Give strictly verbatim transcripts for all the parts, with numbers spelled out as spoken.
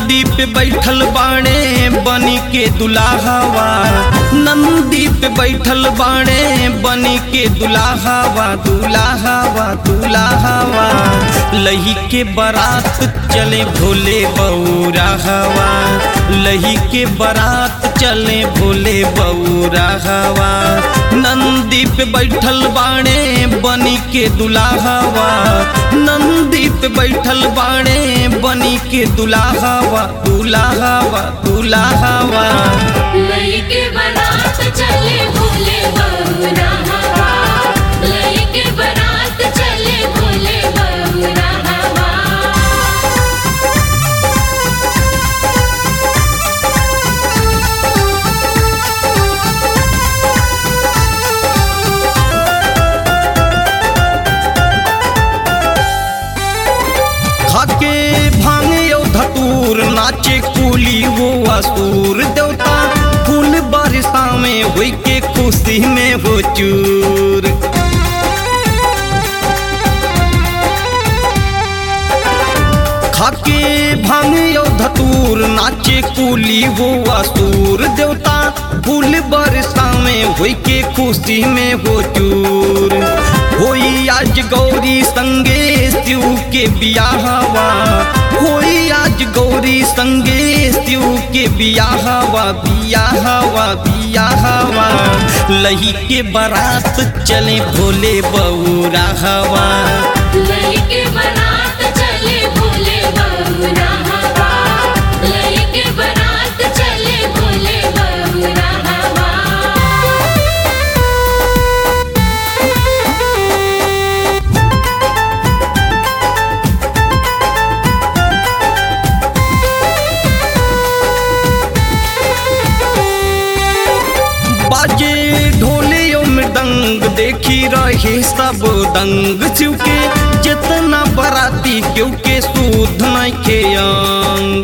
नंदी पे बैठल बाणे बनी के दुल्हावा, नंदी पे बैठल बाणे बनी के दुल्हावा, दुल्हावा दुल्हावा। लही के बारात चले भोले बौराहवा, लही के बारात चले भोले बौराहवा। नंदी पे बैठल बाणे बनी के दुल्हावा, नंदी पे बैठल बाणे बनी के दुल्हावा, दुल्हावा दुल्हावा। लई के बारात चले भोले बौराहवा, लई के बारात चले भोले बौराहवा। खाके भांगे ओ धतूर नाचे कुली वो असुर देवता, फूल बारिशा में हुई के खुशी में हो चूर। खाके भांगे ओ धतूर नाचे कुली वो असुर देवता, फूल बारिशा में हुई के खुशी में हो चूर। होई आज गौरी संगे शिव के बियाहवा, होई आज गौरी संगे शिव के बियाहवा, बियाहवा बियाहवा। लही के बारात चले भोले बौराहवा, लई के बारात चले भोले बौराहवा, लई के बारात चले भोले बौराहवा। बाजे ढोले ओ मृदंग देखी रहे सब दंग, चुके जितना बराती क्योंकि सूद नहीं के अंग।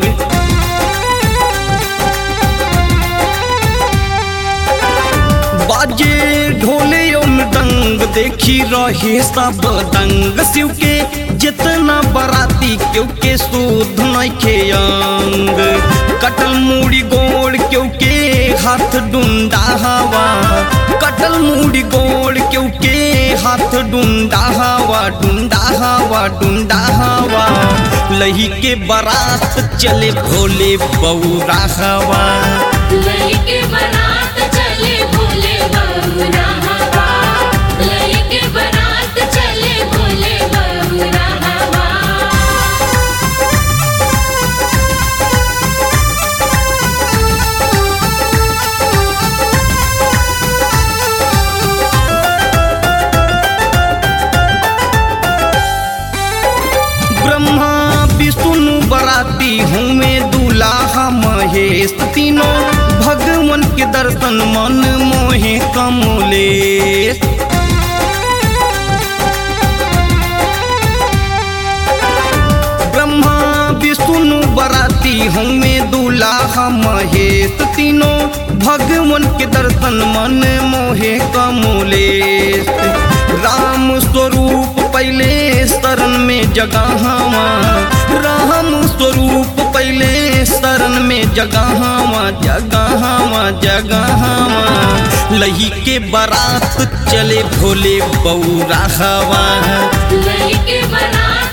बाजे ढोले ओ मृदंग देखी रहे सब दंग, शिव के जितना बराती क्योंकि सूद नहीं के अंग। कटल मूड़ी गोड़ क्योंकि हाथ डूंडा हवा, कटल मूड़ी गोड़ क्योंकि हाथ डूंडा हवा, डूंडा हवा डूंडा हवा। लही के बारात चले भोले बौराहवा, लई के बारात चले भोले बौराहवा, लई के बारात चले भोले बौराहवा। ब्रह्मा विष्णु बराती हूँ मैं दूल्हा महेश, तीनों भगवान के दर्शन मन मोहे कमलेश। ब्रह्मा विष्णु बराती हूँ मैं दूल्हा महेश, तीनों भगवान के दर्शन मन मोहे कमलेश। राम स्वरूप पहले शरण में जगहवा, राम स्वरूप पहले शरण में जगहवा, जगहवा जगहवा। लही के बारात चले भोले बौराहवा, लई के बारात